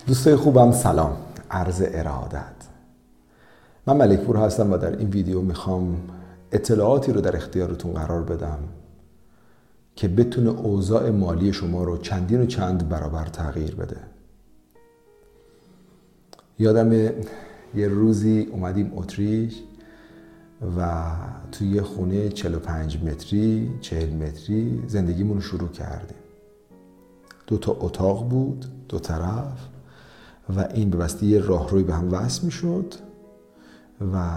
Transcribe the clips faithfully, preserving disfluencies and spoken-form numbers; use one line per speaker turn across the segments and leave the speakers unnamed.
دوستای خوبم سلام، عرض ارادت. من ملکپور هستم و در این ویدیو میخوام اطلاعاتی رو در اختیارتون قرار بدم که بتونه اوضاع مالی شما رو چندین و چند برابر تغییر بده. یادم یه روزی اومدیم اتریش و توی یه خونه چهل و پنج متری، چهل متری زندگیمون رو شروع کردیم. دو تا اتاق بود، دو طرف، و این به واسطه یه راهروی به هم وصل میشد و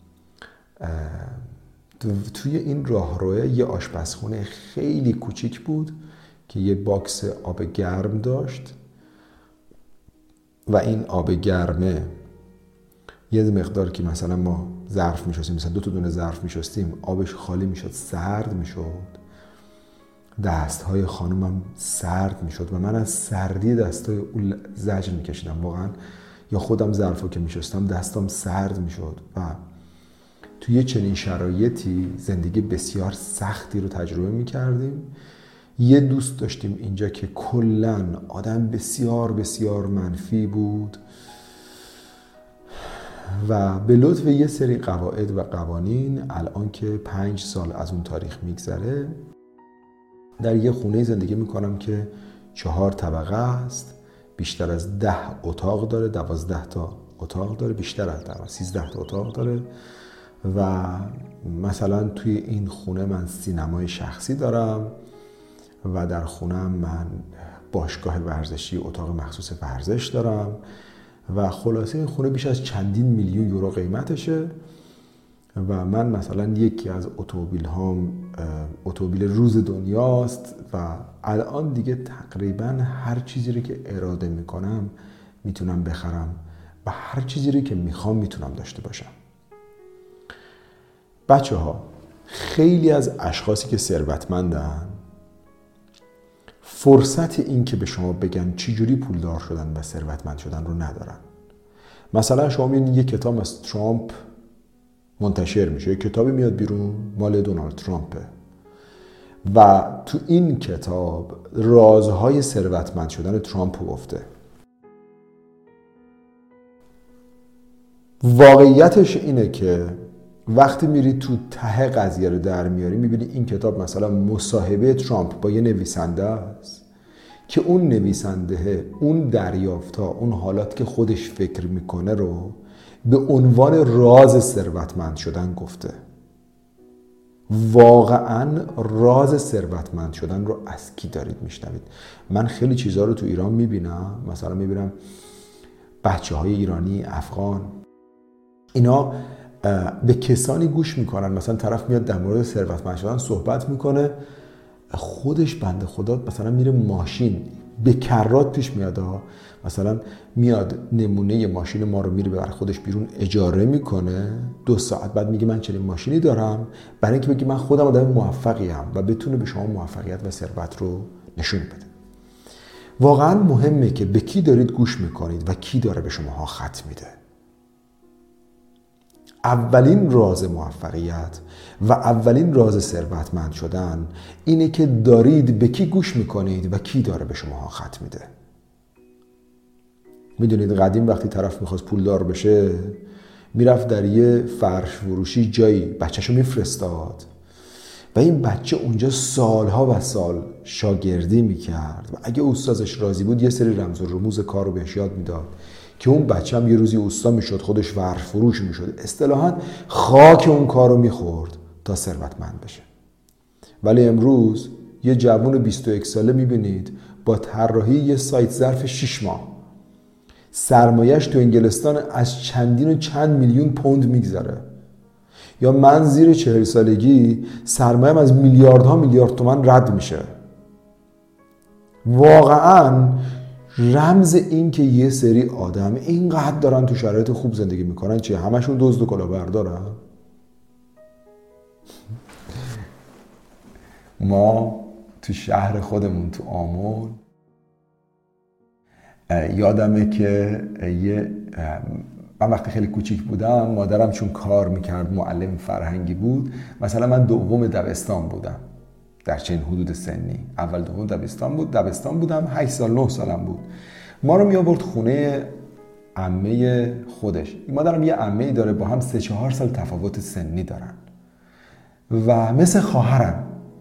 توی این راهروی یه آشپزخونه خیلی کوچیک بود که یه باکس آب گرم داشت و این آب گرمه یه مقدار که مثلا ما ظرف میشستیم، مثلا دو تا دونه ظرف میشستیم، آبش خالی میشد، سرد میشد، دستهای خانومم سرد میشد و من از سردی دستای اون زجر میکشیدم واقعا. یا خودم ظرفو که میشستم دستم سرد میشد و توی چنین شرایطی زندگی بسیار سختی رو تجربه میکردیم. یه دوست داشتیم اینجا که کلن آدم بسیار بسیار منفی بود و به لطف یه سری قواعد و قوانین الان که پنج سال از اون تاریخ میگذره در یه خونه زندگی میکنم که چهار طبقه است، بیشتر از ده اتاق داره، دوازده تا اتاق داره، بیشتر از ده، سیزده تا اتاق داره و مثلا توی این خونه من سینمای شخصی دارم و در خونم من باشگاه ورزشی، اتاق مخصوص ورزش دارم و خلاصه این خونه بیش از چندین میلیون یورو قیمتشه و من مثلا یکی از اتومبیل هام اتومبیل روز دنیاست و الان دیگه تقریبا هر چیزی رو که اراده میکنم میتونم بخرم و هر چیزی رو که میخوام میتونم داشته باشم. بچه ها، خیلی از اشخاصی که ثروتمندن فرصت این که به شما بگن چی جوری پولدار شدن و ثروتمند شدن رو ندارن. مثلا شما میبینید یه کتاب از ترامپ منتشر میشه، یه کتابی میاد بیرون مال دونالد ترامپه و تو این کتاب رازهای ثروتمند شدن ترامپ گفته. واقعیتش اینه که وقتی میری تو ته قضیه رو در میاری میبینی این کتاب مثلا مصاحبه ترامپ با یه نویسنده است که اون نویسنده اون دریافت‌ها، اون حالات که خودش فکر میکنه رو به عنوان راز ثروتمند شدن گفته. واقعا راز ثروتمند شدن رو از کی دارید میشنوید؟ من خیلی چیزها رو تو ایران میبینم، مثلا میبینم بچه های ایرانی، افغان، اینا به کسانی گوش میکنن، مثلا طرف میاد در مورد ثروتمند شدن صحبت میکنه، خودش بنده خدا مثلا میره ماشین به کرات پیش میاد، مثلا میاد نمونه ماشین ما رو میره برای خودش بیرون اجاره میکنه، دو ساعت بعد میگه من چنین ماشینی دارم، برای اینکه بگه من خودم آدم موفقی ام و بتونه به شما موفقیت و ثروت رو نشون بده. واقعا مهمه که به کی دارید گوش میکنید و کی داره به شماها خط میده. اولین راز موفقیت و اولین راز ثروتمند شدن اینه که دارید به کی گوش میکنید و کی داره به شماها خط میده. میدونید قدیم وقتی طرف میخواست پولدار بشه میرفت در یه فرش فروشی جایی بچه‌شو میفرستاد و این بچه اونجا سالها و سال شاگردی میکرد و اگه استادش راضی بود یه سری رمز و رموز کار رو بهش یاد میداد که اون بچه هم یه روزی استا میشد، خودش فرش فروش میشد، اصطلاحاً خاک اون کار رو میخورد تا ثروتمند بشه. ولی امروز یه جوون بیست و یک ساله میبینید با طراحی یه سایت ظرف شش ماه سرمایه‌اش تو انگلستان از چندین و چند میلیون پوند میگذره. یا من زیر چهل سالگی سرمایه‌ام از میلیاردها میلیارد تومان رد میشه. واقعاً رمز این که یه سری آدم اینقدر دارن تو شرایط خوب زندگی میکنن چیه؟ همشون دزد و کلاهبردارن؟ ما تو شهر خودمون تو آمل یادمه که یه من وقتی خیلی کوچیک بودم مادرم چون کار میکرد معلم فرهنگی بود، مثلا من دوم دبستان بودم در چنین حدود سنی، اول دوم دبستان بود دبستان بودم هشت سال نه سالم بود ما رو می آورد خونه عمه خودش. مادرم یه عمه‌ای داره، با هم سه چهار سال تفاوت سنی دارن و مثل خواهرن،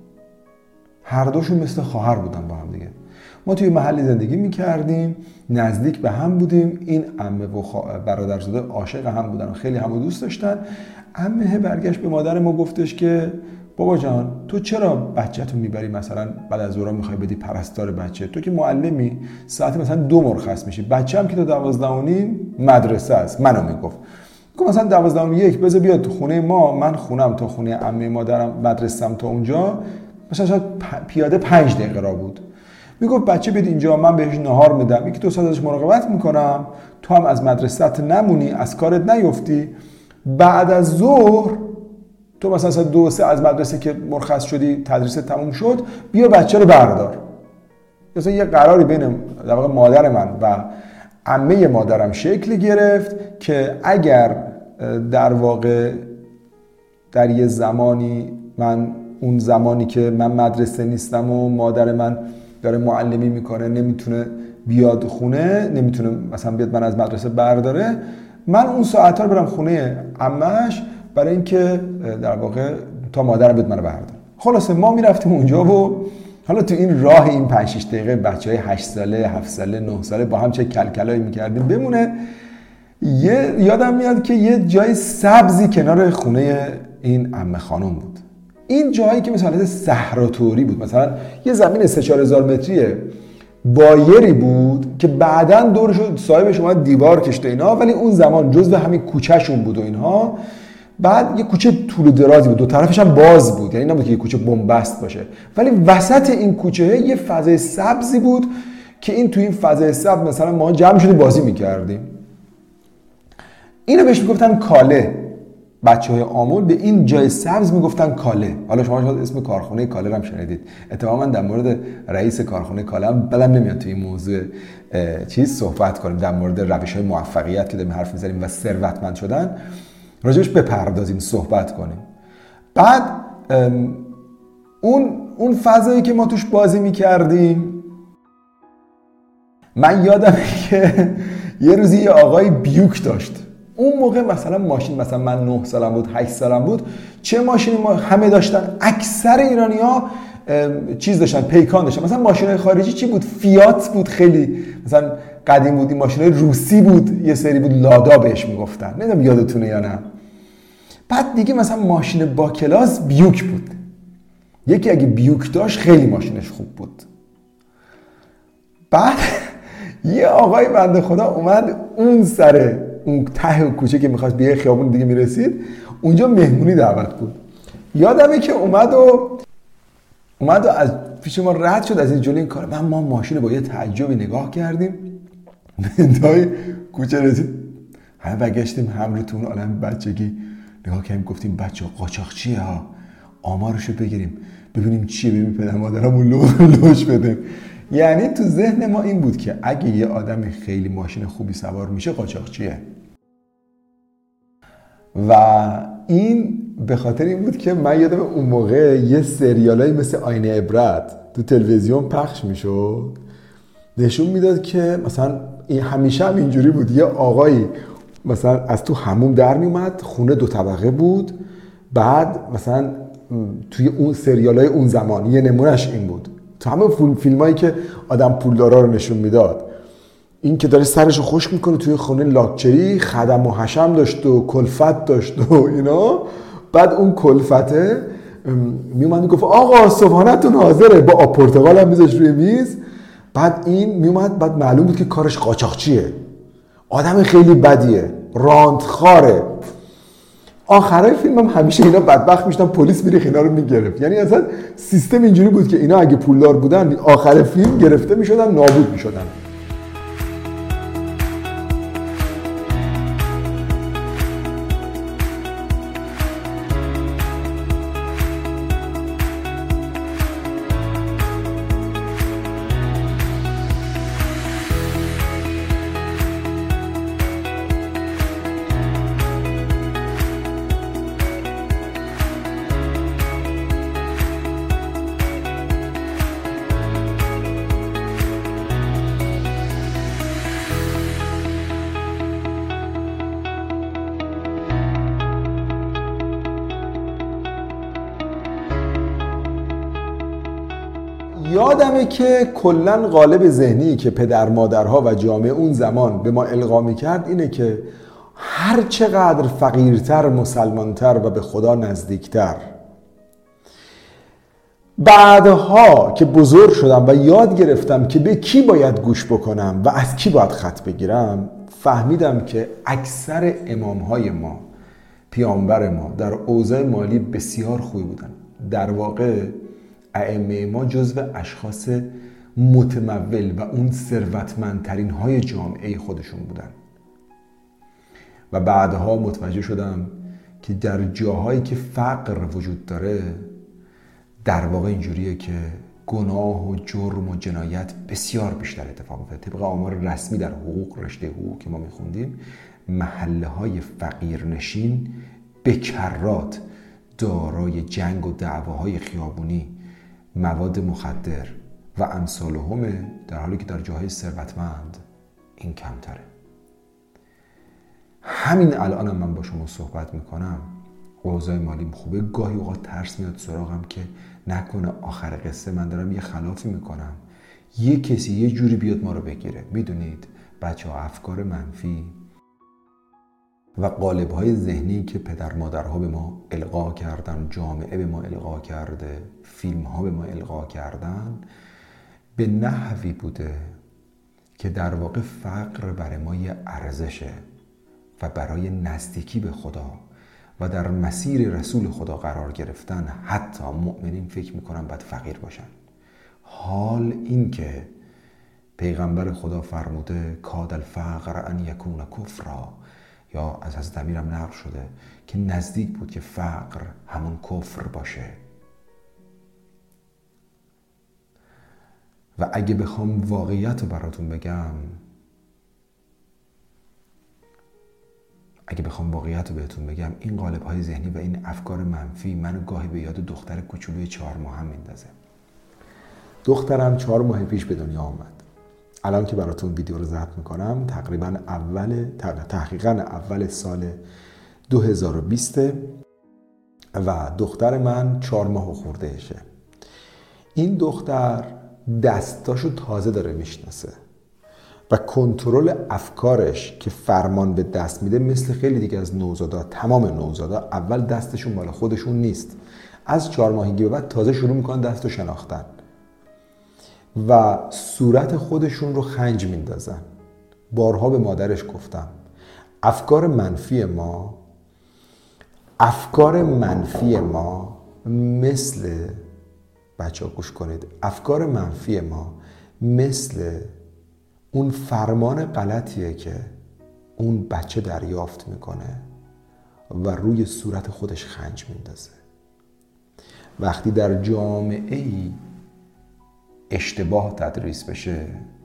هر دوشون مثل خواهر بودن با هم دیگه. ما توی محلی زندگی میکردیم، نزدیک به هم بودیم. این عمه و برادرزاده عاشق هم بودن و خیلی همو دوست داشتن. عمه برگشت به مادر ما گفتش که بابا جان تو چرا بچه‌تو میبری مثلا بعد از ظهر میخوای بدی پرستار بچه؟ تو که معلمی ساعت مثلا دو مرخص میشی، بچه‌م که تا دوازده و نیم مدرسه است. منو میگفت گفت مثلا دوازده و یک بذار بیاد تو خونه ما، من خونم تا خونه عمه مادرم، مدرسه‌ام تا اونجا مثلا شاید پیاده پنج دقیقه را بود. میگفت بچه بیاد اینجا، من بهش نهار میدم، یکی دو ساعت ازش مراقبت میکنم، تو هم از مدرسه‌ت نمونی، از کارت نیفتی، بعد از ظهر تو مثلا ساعت دو سه از مدرسه که مرخص شدی، تدریس تموم شد، بیا بچه رو بردار. مثلا یه قراری بین در واقع مادر من و عمه مادرم شکل گرفت که اگر در واقع در یه زمانی من اون زمانی که من مدرسه نیستم و مادر من داره معلمی میکنه نمیتونه بیاد خونه، نمیتونه مثلا بیاد من از مدرسه برداره، من اون ساعت‌ها رو برم خونه عمه‌اش برای اینکه در واقع تا مادرم بیاد منو برداره. خلاصه ما میرفتیم اونجا و حالا تو این راه این پنج شش دقیقه بچهای هشت ساله، هفت ساله، نه ساله با هم چه کلکلایی میکردیم بمونه. یه یادم میاد که یه جای سبزی کنار خونه این عمه خانم بود. این جایی که مثلا صحراتوری بود، مثلا یه زمین سه چهار هزار متری بایری بود که بعداً دورش صاحبش اومد دیوار کشته اینا، ولی اون زمان جزو همین کوچه‌شون بود و اینها. بعد یه کوچه طول و درازی بود، دو طرفش هم باز بود، یعنی نبود که یه کوچه بنبست باشه، ولی وسط این کوچه یه فضای سبزی بود که این تو این فضای سبز مثلا ما جمع شدیم بازی می‌کردیم. اینو بهش میگفتن کاله. بچه‌های آمول به این جای سبز میگفتن کاله. حالا شما شاید اسم کارخونه کاله رو هم شنیدید. اتفاقا در مورد رئیس کارخونه کاله هم بدم نمیاد توی این موضوع چیز صحبت کنیم، در مورد روش‌های موفقیت که داریم حرف می‌زنیم و ثروتمند شدن راجعش بپردازیم، صحبت کنیم. بعد اون اون فضایی که ما توش بازی می‌کردیم، من یادمه که یه روزی یه آقای بیوک داشت. اون موقع مثلا ماشین، مثلا من نه سالم بود، هشت سالم بود، چه ماشینی ما همه داشتن؟ اکثر ایرانی‌ها چیز داشتن، پیکان داشتن. مثلا ماشین‌های خارجی چی بود؟ فیات بود، خیلی مثلا قدیم بود. این ماشین‌های روسی بود، یه سری بود لادا بهش میگفتن، نمیدونم یادتونه یا نه. بعد دیگه مثلا ماشین با کلاس بیوک بود. یکی اگه بیوک داشت خیلی ماشینش خوب بود. بعد یه آقای بنده خدا اومد اون سر اون ته کوچه که می‌خواست به یه خیابون دیگه میرسید، اونجا مهمونی دعوت بود. یادمه که اومد و اومد و از پیش ما رد شد از این جلوی این کار. من ما ماشین با یه تعجبی نگاه کردیم، به انتهای کوچه رسید، همه برگشتیم هم رو تو اون عالم بچگی نگاه کردیم، گفتیم بچه قاچاقچیه ها، آمارشو بگیریم ببینیم چیه، ببینیم پدر مادرمون لوش بدیم. یعنی تو ذهن ما این بود که اگه یه آدمی خیلی ماشین خوبی سوار میشه قاچاقچیه. و این به خاطر این بود که من یادم اون موقع یه سریالایی مثل آینه عبرت تو تلویزیون پخش میشد، نشون میداد که مثلا این همیشه هم اینجوری بود، یه آقایی مثلا از تو حموم در میومد، خونه دو طبقه بود، بعد مثلا توی اون سریالای اون زمان یه نمونهش این بود، تو همه فیلمایی که آدم پولدارا رو نشون میداد، این که داره سرشو خشک میکنه توی خونه لاکچری، خدم و حشم داشت و کلفت داشت و اینا. بعد اون کلفته میومد میگفت آقا صبحانه‌تون حاضره، با آب پرتقال هم میذاش روی میز. بعد این میومد، بعد معلوم بود که کارش قاچاقچیه، آدم خیلی بدیه، راندخاره. آخرای فیلم هم همیشه اینا بدبخت میشدن، پلیس میریخ اینا رو میگرفت. یعنی اصلا سیستم اینجوری بود که اینا اگه پولدار بودن آخر فیلم گرفته میشدن، نابود میشدن. یادمه که کلن قالب ذهنی که پدر مادرها و جامعه اون زمان به ما القا میکرد اینه که هر چقدر فقیرتر، مسلمانتر و به خدا نزدیکتر. بعدها که بزرگ شدم و یاد گرفتم که به کی باید گوش بکنم و از کی باید خط بگیرم، فهمیدم که اکثر امامهای ما، پیامبر ما، در اوضاع مالی بسیار خوبی بودن. در واقع ائمه ما جزو اشخاص متمول و اون ثروتمندترین های جامعه خودشون بودن. و بعدها متوجه شدم که در جاهایی که فقر وجود داره در واقع اینجوریه که گناه و جرم و جنایت بسیار بیشتر اتفاق میفته. طبق آمار رسمی در حقوق، رشته حقوق که ما میخوندیم، محله های فقیرنشین به کرات دارای جنگ و دعواهای خیابونی، مواد مخدر و امثالهمه، در حالی که در جاهای ثروتمند این کمتره. همین الانم من با شما صحبت میکنم، اوضاع مالیم خوبه، گاهی اوقات ترس میاد سراغم که نکنه آخر قصه من دارم یه خلافی میکنم، یه کسی یه جوری بیاد ما رو بگیره. میدونید بچه ها، افکار منفی و قالب‌های ذهنی که پدر مادرها به ما القا کردن، جامعه به ما القا کرده، فیلم‌ها به ما القا کردن، به نحوی بوده که در واقع فقر برای ما یه ارزشه و برای نزدیکی به خدا و در مسیر رسول خدا قرار گرفتن حتی مؤمنین فکر میکنن باید فقیر باشن. حال این که پیغمبر خدا فرموده کاد الفقر ان یکون کفرا، یا از حضرت امیرم نقل شده که نزدیک بود که فقر همون کفر باشه. و اگه بخوام واقعیت رو براتون بگم اگه بخوام واقعیت رو بهتون بگم این قالب‌های ذهنی و این افکار منفی منو گاهی به یاد دختر کوچولوی چهار ماهم میندازه. دخترم چهار ماه پیش به دنیا آمد. الان که براتون ویدیو رو ضبط میکنم تقریبا اول تحقیقاً اول سال دو هزار و بیست و دختر من چهار ماه خوردهشه. این دختر دستاشو تازه داره میشناسه و کنترل افکارش که فرمان به دست میده مثل خیلی دیگه از نوزادا، تمام نوزادا اول دستشون مال خودشون نیست، از چهار ماهگی به بعد تازه شروع میکنن دستو شناختن و صورت خودشون رو خنج میندازن. بارها به مادرش گفتم افکار منفی ما افکار منفی ما مثل بچه ها گوش کنید افکار منفی ما مثل اون فرمان غلطیه که اون بچه دریافت میکنه و روی صورت خودش خنج میندازه. وقتی در جامعه ای اشتباه تدریس بشه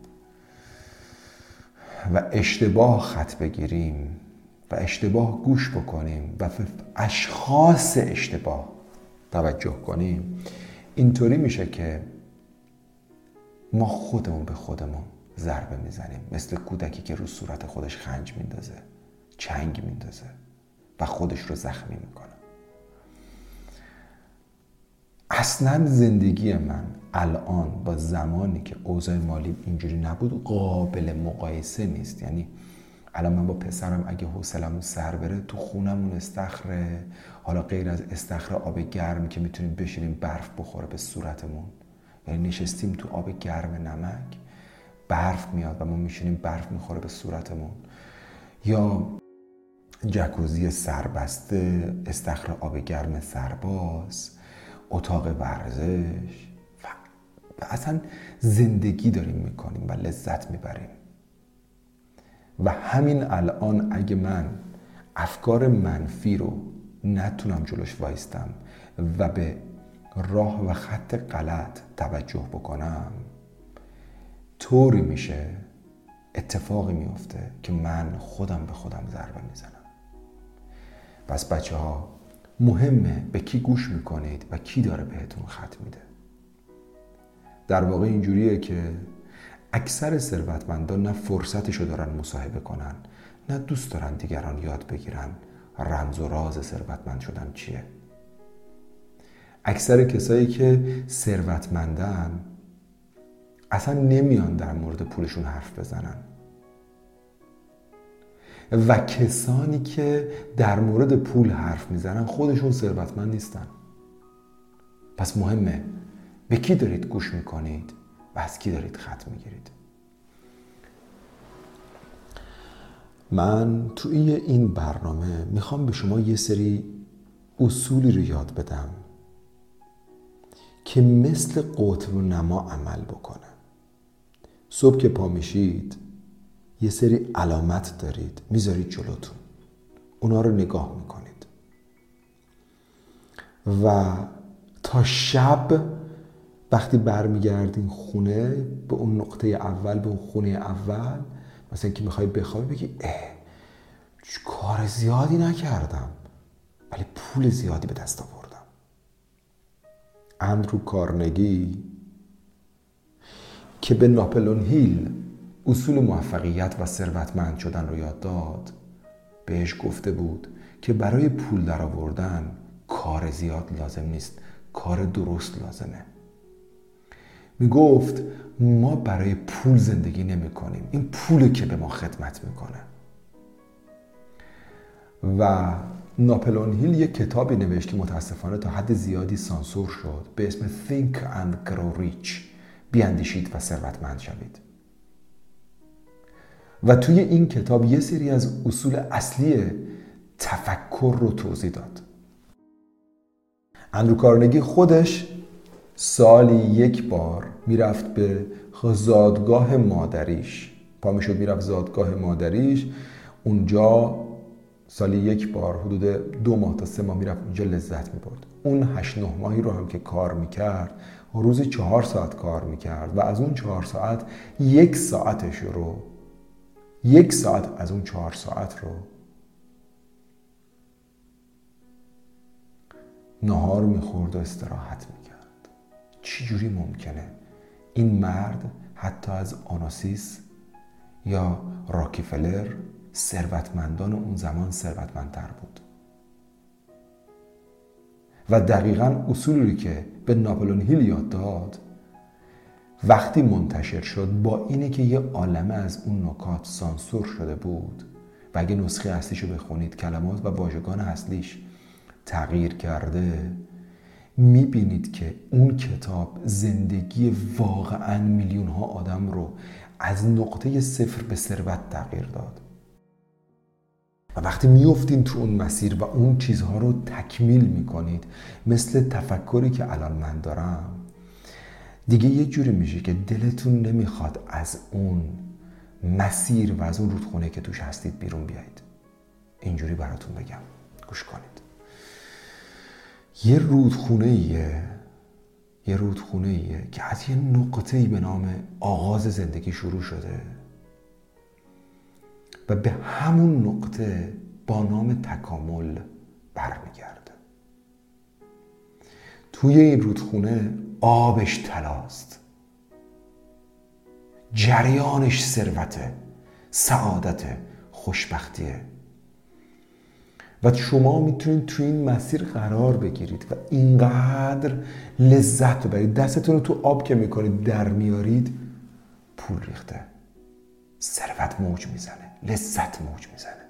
و اشتباه خط بگیریم و اشتباه گوش بکنیم و به اشخاص اشتباه توجه کنیم، اینطوری میشه که ما خودمون به خودمون ضربه میزنیم، مثل کودکی که رو صورت خودش خنج میندازه، چنگ میندازه و خودش رو زخمی میکنه. اصلا زندگی من الان با زمانی که اوضاع مالی اینجوری نبود قابل مقایسه نیست. یعنی الان من با پسرم اگه حوصله‌مون سر بره تو خونمون استخره، حالا غیر از استخر آب گرم که میتونیم بشینیم برف بخوره به صورتمون، یعنی نشستیم تو آب گرم نمک برف میاد و ما میشینیم برف میخوره به صورتمون، یا جکوزی سربسته، استخر آب گرم سرباز، اتاق ورزش و, و اصلا زندگی داریم میکنیم و لذت میبریم. و همین الان اگه من افکار منفی رو نتونم جلوش وایستم و به راه و خط غلط توجه بکنم، طوری میشه اتفاقی میفته که من خودم به خودم ضربه میزنم. پس بچه ها مهمه به کی گوش میکنید و کی داره بهتون خط میده. در واقع اینجوریه که اکثر ثروتمندان نه فرصتشو دارن مصاحبه کنن، نه دوست دارن دیگران یاد بگیرن رمز و راز ثروتمند شدن چیه. اکثر کسایی که ثروتمندن اصلا نمیان در مورد پولشون حرف بزنن و کسانی که در مورد پول حرف میزنن خودشون ثروتمند نیستن. پس مهمه به کی دارید گوش میکنید و از کی دارید خط میگیرید. من توی این برنامه میخوام به شما یه سری اصولی رو یاد بدم که مثل قطب نما عمل بکنه. صبح که پا میشید یه سری علامت دارید میذارید جلوتون، اونا رو نگاه میکنید و تا شب وقتی برمیگردین خونه به اون نقطه اول، به اون خونه اول، مثلا که میخوای بخوابی بگی اه کار زیادی نکردم ولی پول زیادی به دست آوردم. اندرو کارنگی که به ناپلئون هیل اصول موفقیت و ثروتمند شدن رو یاد داد، بهش گفته بود که برای پول در آوردن کار زیاد لازم نیست، کار درست لازمه. می گفت ما برای پول زندگی نمی کنیم، این پوله که به ما خدمت میکنه. و ناپلئون هیل یک کتابی نوشت که متاسفانه تا حد زیادی سانسور شد به اسم Think and Grow Rich، بیاندیشید و ثروتمند شوید. و توی این کتاب یه سری از اصول اصلی تفکر رو توضیح داد. اندرو کارنگی خودش سالی یک بار میرفت به زادگاه مادریش، پا میشد میرفت زادگاه مادریش، اونجا سالی یک بار حدود دو ماه تا سه ماه میرفت اونجا لذت میبرد. اون هشت نه ماهی رو هم که کار میکرد روزی چهار ساعت کار میکرد و از اون چهار ساعت یک ساعتش رو یک ساعت از اون چهار ساعت رو نهار میخورد و استراحت میکرد. چی جوری ممکنه این مرد حتی از آناسیس یا راکفلر ثروتمندان اون زمان ثروتمندتر بود؟ و دقیقاً اصولی که به ناپلئون هیل یاد داد وقتی منتشر شد با اینه که یه عالمه از اون نکات سانسور شده بود و اگه نسخه اصلیشو بخونید کلمات و واژگان اصلیش تغییر کرده، میبینید که اون کتاب زندگی واقعاً میلیون ها آدم رو از نقطه صفر به ثروت تغییر داد. و وقتی میافتین تو اون مسیر و اون چیزها رو تکمیل میکنید، مثل تفکری که الان من دارم، دیگه یه جوری میشه که دلتون نمیخواد از اون مسیر و از اون رودخونه که توش هستید بیرون بیایید. اینجوری براتون بگم، گوش کنید. یه رودخونه ایه یه رودخونه ایه که از یه نقطه‌ای به نام آغاز زندگی شروع شده و به همون نقطه با نام تکامل برمیگرده. توی این رودخونه آبش طلاست، جریانش ثروته، سعادته، خوشبختیه و شما میتونید توی این مسیر قرار بگیرید و اینقدر لذت ببرید. دستتون رو تو آب که میکنید در میارید، پول ریخته، ثروت موج میزنه، لذت موج میزنه.